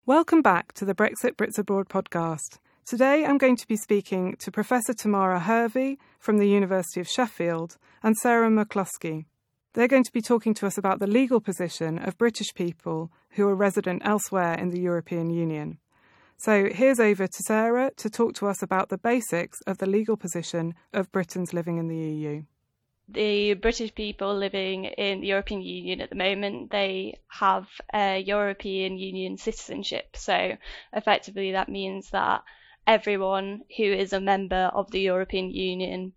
Welcome back to the Brexit Brits Abroad podcast. Today I'm going to be speaking to Professor Tamara Hervey from the University of Sheffield and Sarah McCloskey. They're going to be talking to us about the legal position of British people who are resident elsewhere in the European Union. So here's over to Sarah to talk to us about the basics of the legal position of Britons living in the EU. The British people living in the European Union at the moment, they have a European Union citizenship. So effectively that means that everyone who is a member of the European Union,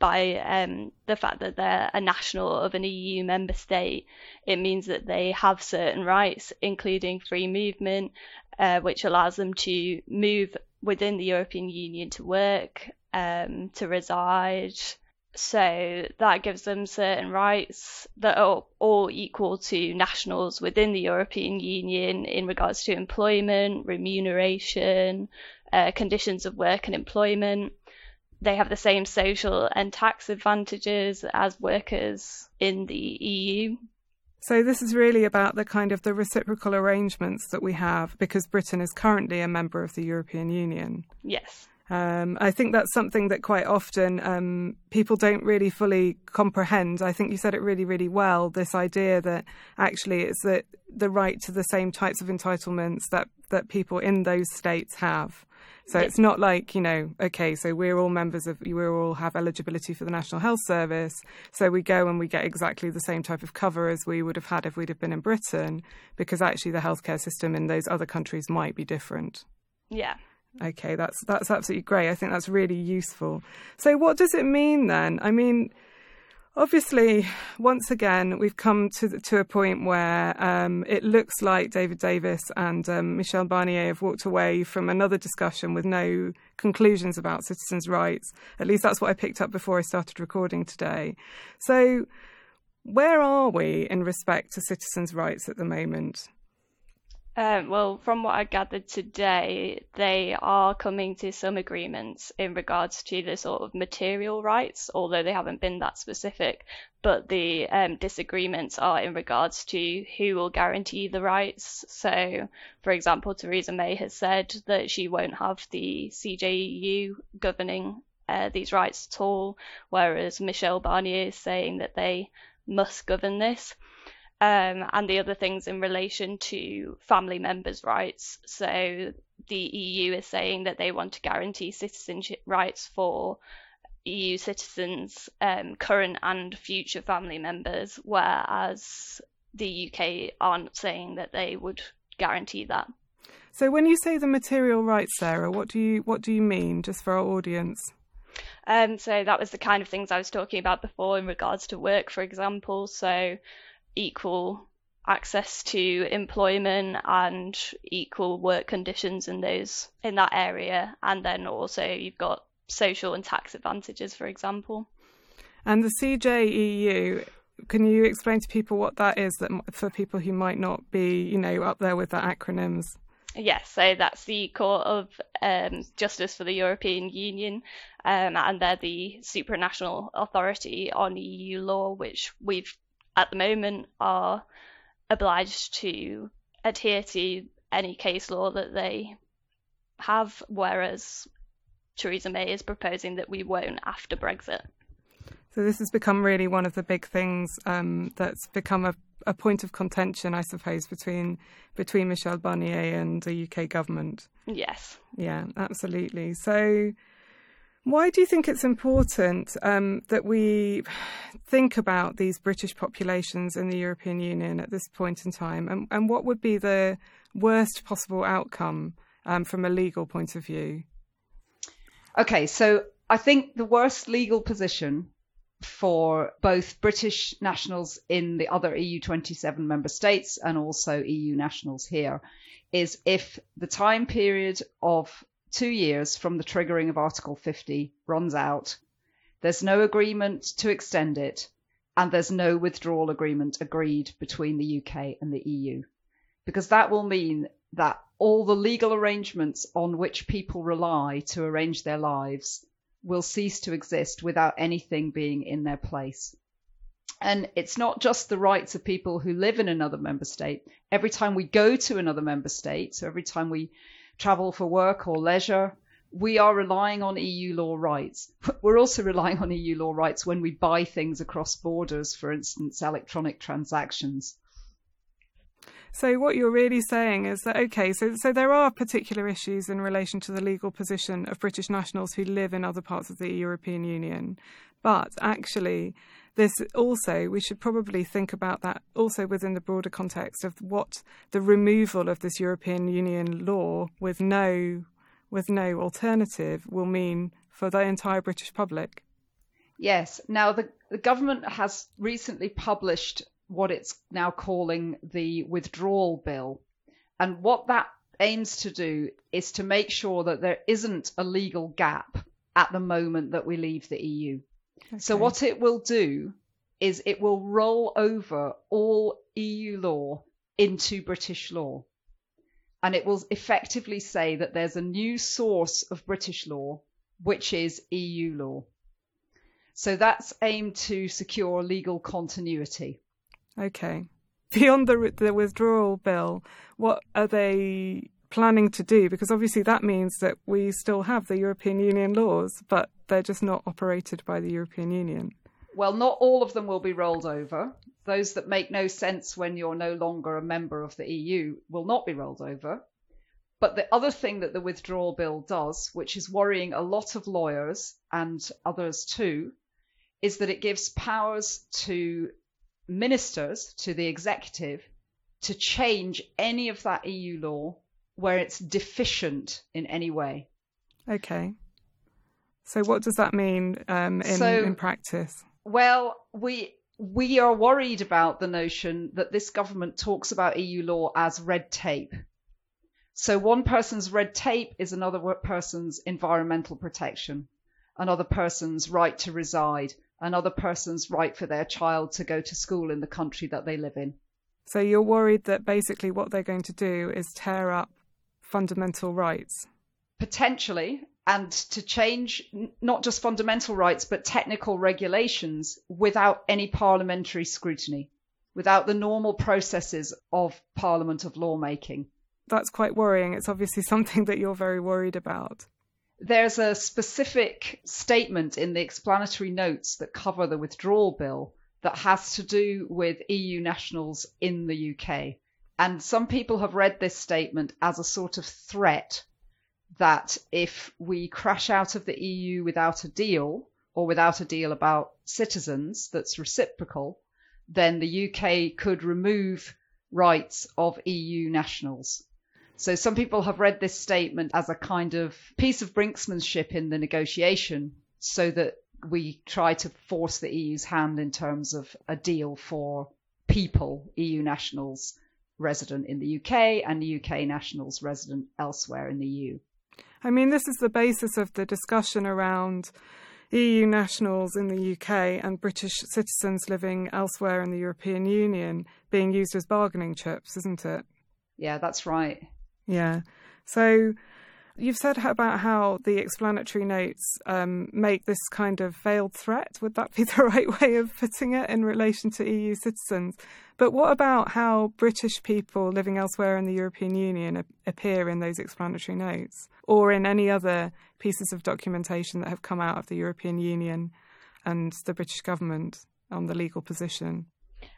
by the fact that they're a national of an EU member state, it means that they have certain rights, including free movement, which allows them to move within the European Union to work, to reside. So that gives them certain rights that are all equal to nationals within the European Union in regards to employment, remuneration, conditions of work and employment. They have the same social and tax advantages as workers in the EU. So this is really about the kind of the reciprocal arrangements that we have because Britain is currently a member of the European Union. Yes. I think that's something that quite often people don't really fully comprehend. I think you said it really, really well, this idea that actually it's the right to the same types of entitlements that people in those states have. So It's not like, okay, so we all have eligibility for the National Health Service, so we go and we get exactly the same type of cover as we would have had if we'd have been in Britain, because actually the healthcare system in those other countries might be different. Yeah. Okay, that's absolutely great. I think that's really useful. So what does it mean then? I mean, obviously, once again, we've come to a point where it looks like David Davis and Michel Barnier have walked away from another discussion with no conclusions about citizens' rights. At least that's what I picked up before I started recording today. So where are we in respect to citizens' rights at the moment? Well, from what I gathered today, they are coming to some agreements in regards to the sort of material rights, although they haven't been that specific. But the disagreements are in regards to who will guarantee the rights. So, for example, Theresa May has said that she won't have the CJEU governing these rights at all, whereas Michel Barnier is saying that they must govern this. And the other things in relation to family members' rights. So the EU is saying that they want to guarantee citizenship rights for EU citizens, current and future family members, whereas the UK aren't saying that they would guarantee that. So when you say the material rights, Sarah, what do you mean, just for our audience? So that was the kind of things I was talking about before in regards to work, for example. So equal access to employment and equal work conditions in that area, and then also you've got social and tax advantages, for example. And the CJEU, can you explain to people what that is, that for people who might not be up there with the acronyms? Yes, so that's the Court of Justice for the European Union, and they're the supranational authority on EU law, which we've at the moment are obliged to adhere to any case law that they have, whereas Theresa May is proposing that we won't after Brexit. So this has become really one of the big things that's become a point of contention, I suppose, between Michel Barnier and the UK government. Yes. Yeah, absolutely. So why do you think it's important that we think about these British populations in the European Union at this point in time? And what would be the worst possible outcome from a legal point of view? Okay, so I think the worst legal position for both British nationals in the other EU 27 member states and also EU nationals here is if the time period of 2 years from the triggering of Article 50 runs out, there's no agreement to extend it, and there's no withdrawal agreement agreed between the UK and the EU. Because that will mean that all the legal arrangements on which people rely to arrange their lives will cease to exist without anything being in their place. And it's not just the rights of people who live in another member state. Every time we go to another member state, so every time we travel for work or leisure, we are relying on EU law rights. We're also relying on EU law rights when we buy things across borders, for instance, electronic transactions. So what you're really saying is that, okay, so there are particular issues in relation to the legal position of British nationals who live in other parts of the European Union. But actually, this also, we should probably think about that also within the broader context of what the removal of this European Union law with no alternative will mean for the entire British public. Yes. Now, the government has recently published what it's now calling the withdrawal bill. And what that aims to do is to make sure that there isn't a legal gap at the moment that we leave the EU. Okay. So what it will do is it will roll over all EU law into British law. And it will effectively say that there's a new source of British law, which is EU law. So that's aimed to secure legal continuity. Okay. Beyond the withdrawal bill, what are they planning to do? Because obviously that means that we still have the European Union laws, but they're just not operated by the European Union. Well, not all of them will be rolled over. Those that make no sense when you're no longer a member of the EU will not be rolled over. But the other thing that the withdrawal bill does, which is worrying a lot of lawyers and others too, is that it gives powers to ministers, to the executive, to change any of that EU law where it's deficient in any way. Okay. So what does that mean in practice? Well, we are worried about the notion that this government talks about EU law as red tape. So one person's red tape is another person's environmental protection, another person's right to reside, another person's right for their child to go to school in the country that they live in. So you're worried that basically what they're going to do is tear up fundamental rights? Potentially, and to change not just fundamental rights, but technical regulations without any parliamentary scrutiny, without the normal processes of Parliament of lawmaking. That's quite worrying. It's obviously something that you're very worried about. There's a specific statement in the explanatory notes that cover the withdrawal bill that has to do with EU nationals in the UK. And some people have read this statement as a sort of threat that if we crash out of the EU without a deal, or without a deal about citizens that's reciprocal, then the UK could remove rights of EU nationals. So some people have read this statement as a kind of piece of brinksmanship in the negotiation so that we try to force the EU's hand in terms of a deal for people, EU nationals resident in the UK and UK nationals resident elsewhere in the EU. I mean, this is the basis of the discussion around EU nationals in the UK and British citizens living elsewhere in the European Union being used as bargaining chips, isn't it? Yeah, that's right. Yeah. So you've said about how the explanatory notes make this kind of veiled threat. Would that be the right way of putting it in relation to EU citizens? But what about how British people living elsewhere in the European Union appear in those explanatory notes or in any other pieces of documentation that have come out of the European Union and the British government on the legal position?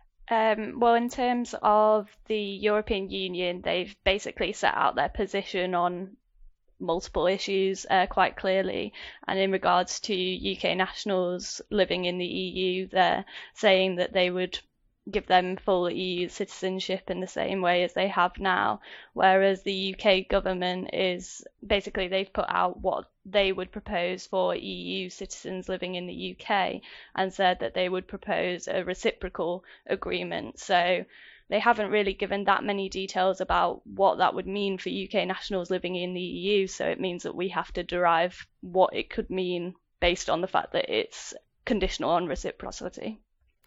Well, in terms of the European Union, they've basically set out their position on multiple issues quite clearly. And in regards to UK nationals living in the EU, they're saying that they would give them full EU citizenship in the same way as they have now, whereas the UK government is basically, they've put out what they would propose for EU citizens living in the UK and said that they would propose a reciprocal agreement. So they haven't really given that many details about what that would mean for UK nationals living in the EU, so it means that we have to derive what it could mean based on the fact that it's conditional on reciprocity.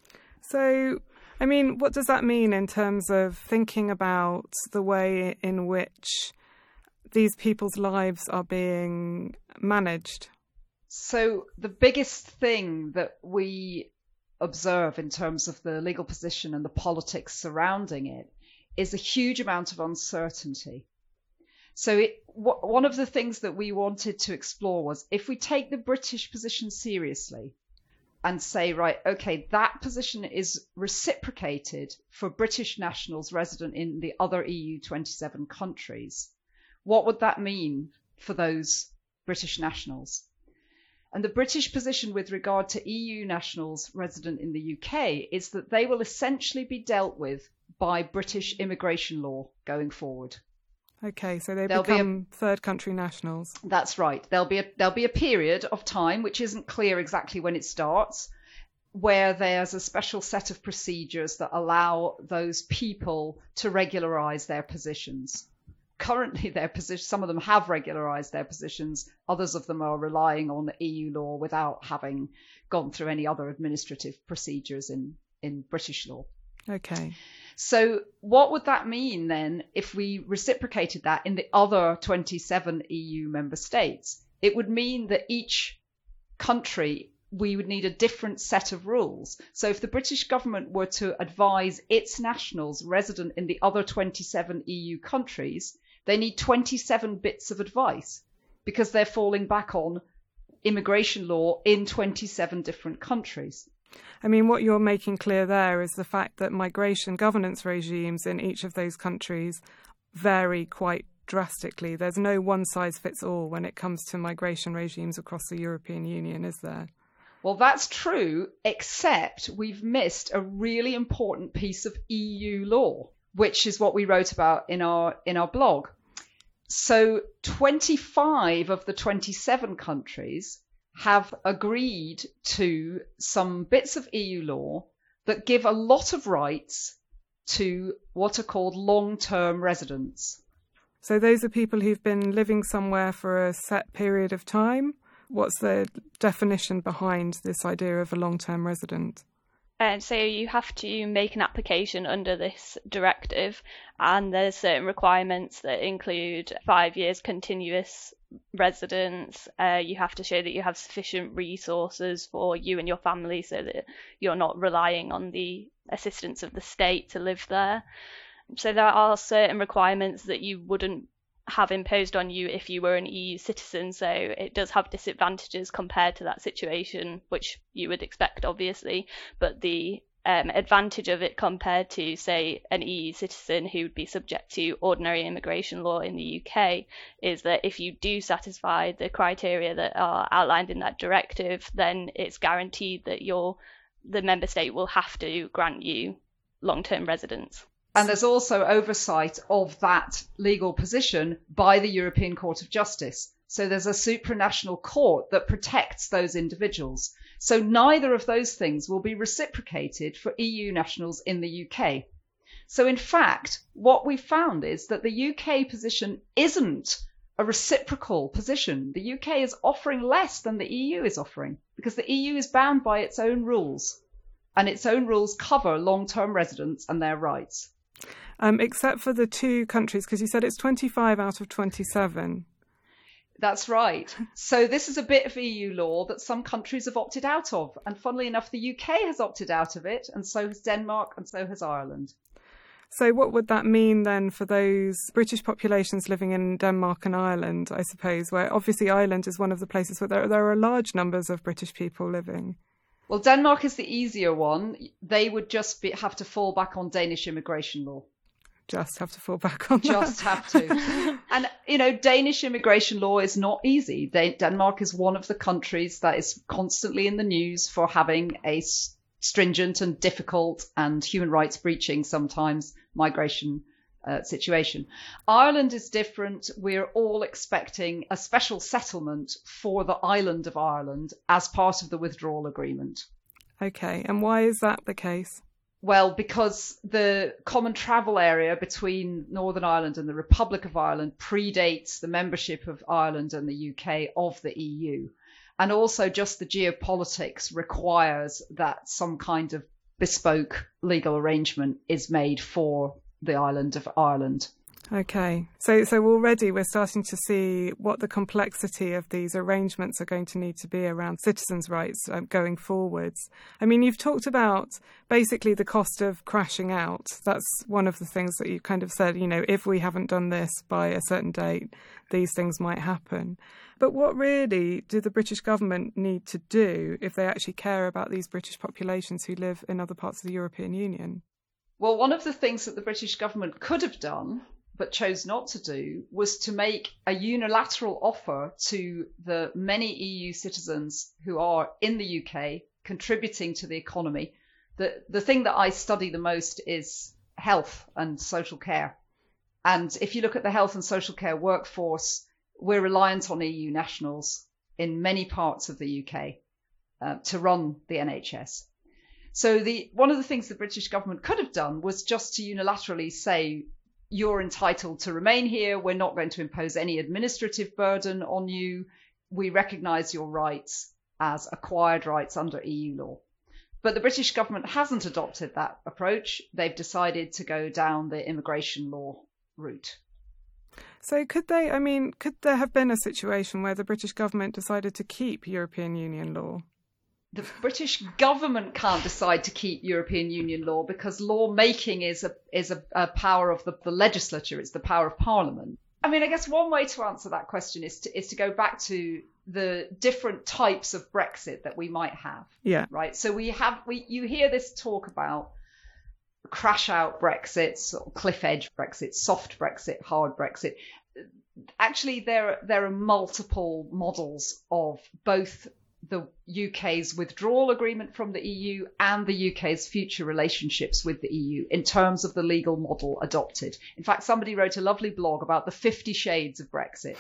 So, I mean, what does that mean in terms of thinking about the way in which these people's lives are being managed? So the biggest thing that we observe in terms of the legal position and the politics surrounding it is a huge amount of uncertainty. So one of the things that we wanted to explore was, if we take the British position seriously and say, right, okay, that position is reciprocated for British nationals resident in the other EU 27 countries, what would that mean for those British nationals? And the British position with regard to EU nationals resident in the UK is that they will essentially be dealt with by British immigration law going forward. Okay, so they'll become third country nationals. That's right. There'll be a period of time, which isn't clear exactly when it starts, where there's a special set of procedures that allow those people to regularise their positions. Currently, some of them have regularised their positions. Others of them are relying on EU law without having gone through any other administrative procedures in British law. Okay. So what would that mean then if we reciprocated that in the other 27 EU member states? It would mean that each country, we would need a different set of rules. So if the British government were to advise its nationals resident in the other 27 EU countries, they need 27 bits of advice because they're falling back on immigration law in 27 different countries. I mean, what you're making clear there is the fact that migration governance regimes in each of those countries vary quite drastically. There's no one size fits all when it comes to migration regimes across the European Union, is there? Well, that's true, except we've missed a really important piece of EU law, which is what we wrote about in our blog. So 25 of the 27 countries have agreed to some bits of EU law that give a lot of rights to what are called long-term residents. So those are people who've been living somewhere for a set period of time? What's the definition behind this idea of a long-term resident? So you have to make an application under this directive, and there's certain requirements that include 5 years continuous residence. You have to show that you have sufficient resources for you and your family so that you're not relying on the assistance of the state to live there. So there are certain requirements that you wouldn't have imposed on you if you were an EU citizen, so it does have disadvantages compared to that situation, which you would expect, obviously, but the advantage of it compared to, say, an EU citizen who would be subject to ordinary immigration law in the UK is that if you do satisfy the criteria that are outlined in that directive, then it's guaranteed that the member state will have to grant you long-term residence. And there's also oversight of that legal position by the European Court of Justice. So there's a supranational court that protects those individuals. So neither of those things will be reciprocated for EU nationals in the UK. So in fact, what we found is that the UK position isn't a reciprocal position. The UK is offering less than the EU is offering because the EU is bound by its own rules, and its own rules cover long-term residents and their rights. Except for the two countries, because you said it's 25 out of 27. That's right. So this is a bit of EU law that some countries have opted out of. And funnily enough, the UK has opted out of it, and so has Denmark, and so has Ireland. So what would that mean then for those British populations living in Denmark and Ireland, I suppose, where obviously Ireland is one of the places where there are large numbers of British people living? Well, Denmark is the easier one. They would just have to fall back on Danish immigration law. Just have to fall back on that. Just have to. And, Danish immigration law is not easy. Denmark is one of the countries that is constantly in the news for having a stringent and difficult and human rights breaching sometimes migration situation. Ireland is different. We're all expecting a special settlement for the island of Ireland as part of the withdrawal agreement. Okay, and why is that the case? Well, because the common travel area between Northern Ireland and the Republic of Ireland predates the membership of Ireland and the UK of the EU. And also just the geopolitics requires that some kind of bespoke legal arrangement is made for the island of Ireland. Okay, so already we're starting to see what the complexity of these arrangements are going to need to be around citizens' rights going forwards. I mean, you've talked about basically the cost of crashing out. That's one of the things that you kind of said, if we haven't done this by a certain date, these things might happen. But what really do the British government need to do if they actually care about these British populations who live in other parts of the European Union? Well, one of the things that the British government could have done but chose not to do was to make a unilateral offer to the many EU citizens who are in the UK contributing to the economy. The thing that I study the most is health and social care. And if you look at the health and social care workforce, we're reliant on EU nationals in many parts of the UK to run the NHS. So one of the things the British government could have done was just to unilaterally say, you're entitled to remain here. We're not going to impose any administrative burden on you. We recognise your rights as acquired rights under EU law. But the British government hasn't adopted that approach. They've decided to go down the immigration law route. So could there have been a situation where the British government decided to keep European Union law? The British government can't decide to keep European Union law because lawmaking is a power of the legislature. It's the power of Parliament. I mean, I guess one way to answer that question is to go back to the different types of Brexit that we might have. Yeah. Right. So you hear this talk about crash out Brexit, sort of cliff edge Brexit, soft Brexit, hard Brexit. Actually, there are multiple models of both the UK's withdrawal agreement from the EU and the UK's future relationships with the EU in terms of the legal model adopted. In fact, somebody wrote a lovely blog about the 50 shades of Brexit.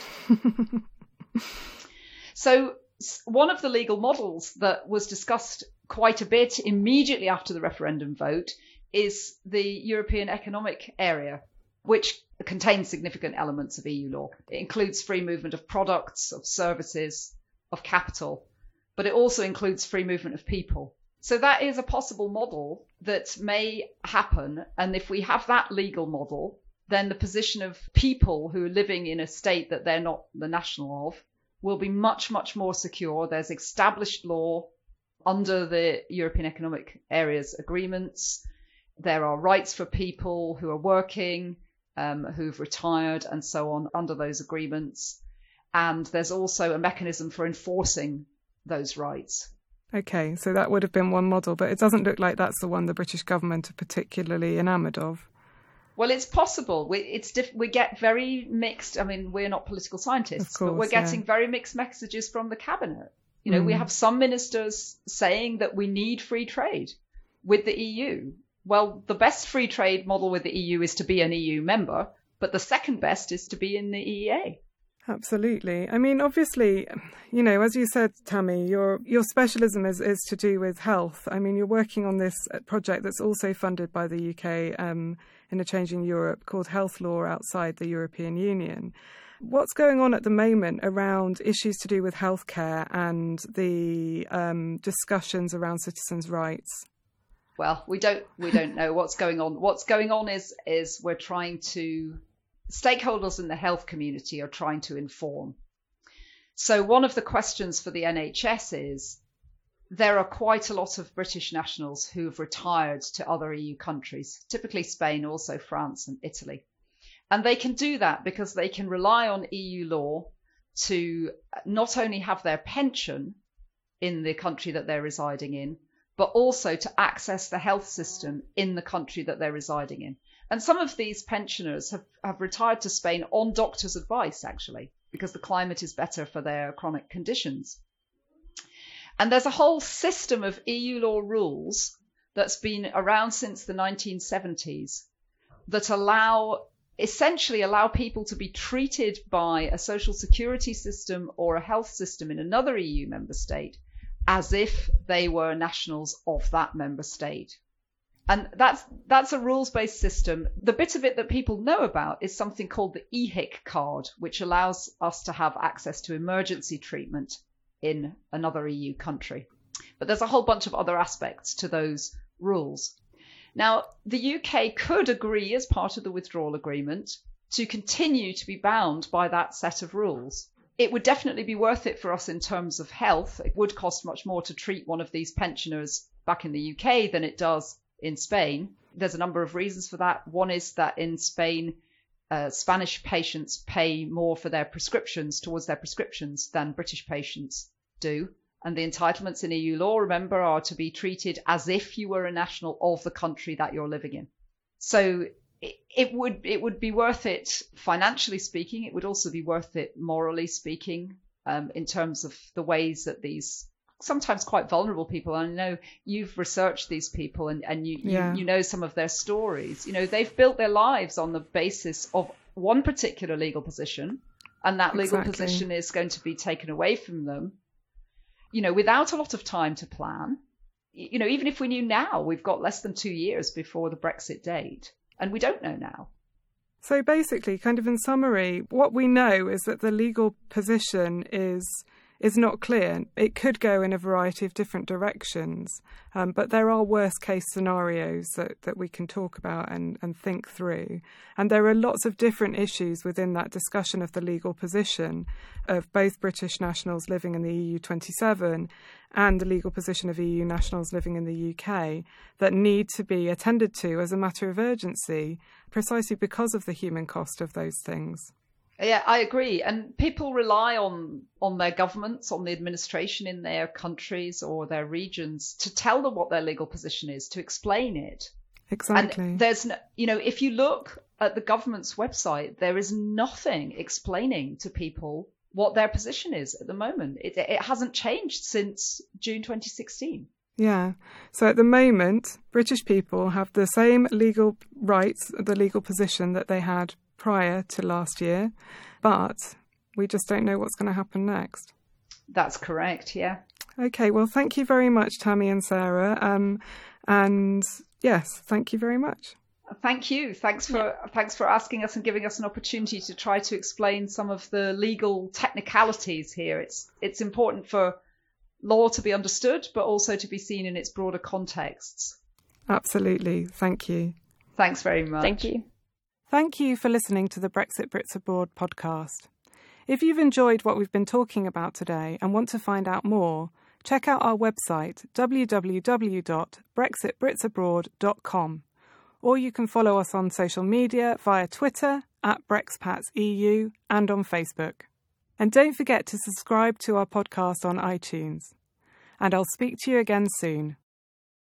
So one of the legal models that was discussed quite a bit immediately after the referendum vote is the European Economic Area, which contains significant elements of EU law. It includes free movement of products, of services, of capital, but it also includes free movement of people. So that is a possible model that may happen. And if we have that legal model, then the position of people who are living in a state that they're not the national of will be much, much more secure. There's established law under the European Economic Area's agreements. There are rights for people who are working, who've retired and so on under those agreements. And there's also a mechanism for enforcing those rights. Okay, so that would have been one model, but it doesn't look like that's the one the British government are particularly enamoured of. Well, it's possible. We get very mixed. I mean, we're not political scientists, but we're getting very mixed messages from the cabinet. We have some ministers saying that we need free trade with the EU. Well, the best free trade model with the EU is to be an EU member, but the second best is to be in the EEA. Absolutely. I mean, obviously, as you said, Tammy, your specialism is to do with health. I mean, you're working on this project that's also funded by the UK in a Changing Europe called Health Law Outside the European Union. What's going on at the moment around issues to do with healthcare and the discussions around citizens' rights? Well, we don't know what's going on. What's going on is we're trying to... Stakeholders in the health community are trying to inform. So one of the questions for the NHS is there are quite a lot of British nationals who have retired to other EU countries, typically Spain, also France and Italy. And they can do that because they can rely on EU law to not only have their pension in the country that they're residing in, but also to access the health system in the country that they're residing in. And some of these pensioners have retired to Spain on doctor's advice, actually, because the climate is better for their chronic conditions. And there's a whole system of EU law rules that's been around since the 1970s that essentially allow people to be treated by a social security system or a health system in another EU member state as if they were nationals of that member state. And that's a rules-based system. The bit of it that people know about is something called the EHIC card, which allows us to have access to emergency treatment in another EU country. But there's a whole bunch of other aspects to those rules. Now, the UK could agree as part of the withdrawal agreement to continue to be bound by that set of rules. It would definitely be worth it for us in terms of health. It would cost much more to treat one of these pensioners back in the UK than it does in Spain. There's a number of reasons for that. One is that in Spain, Spanish patients pay more for their prescriptions, towards their prescriptions, than British patients do. And the entitlements in EU law, remember, are to be treated as if you were a national of the country that you're living in. So it would be worth it financially speaking. It would also be worth it morally speaking, in terms of the ways that these sometimes quite vulnerable people, and I know you've researched these people and you know some of their stories. You know, they've built their lives on the basis of one particular legal position, and that legal position is going to be taken away from them, you know, without a lot of time to plan. You know, even if we knew now, we've got less than 2 years before the Brexit date, and we don't know now. So basically, kind of in summary, what we know is that the legal position is not clear. It could go in a variety of different directions, but there are worst case scenarios that we can talk about and think through. And there are lots of different issues within that discussion of the legal position of both British nationals living in the EU27 and the legal position of EU nationals living in the UK that need to be attended to as a matter of urgency, precisely because of the human cost of those things. Yeah, I agree. And people rely on their governments, on the administration in their countries or their regions to tell them what their legal position is, to explain it. Exactly. And there's no, you know, if you look at the government's website, there is nothing explaining to people what their position is at the moment. It hasn't changed since June 2016. Yeah. So at the moment, British people have the same legal rights, the legal position that they had prior to last year, but we just don't know what's going to happen next. That's correct, yeah. Okay, well, thank you very much, Tammy and Sarah. And yes, thank you very much. Thank you. Thanks for asking us and giving us an opportunity to try to explain some of the legal technicalities here. It's important for law to be understood, but also to be seen in its broader contexts. Absolutely. Thank you. Thanks very much. Thank you. Thank you for listening to the Brexit Brits Abroad podcast. If you've enjoyed what we've been talking about today and want to find out more, check out our website www.brexitbritsabroad.com, or you can follow us on social media via Twitter @BrexPatsEU and on Facebook. And don't forget to subscribe to our podcast on iTunes. And I'll speak to you again soon.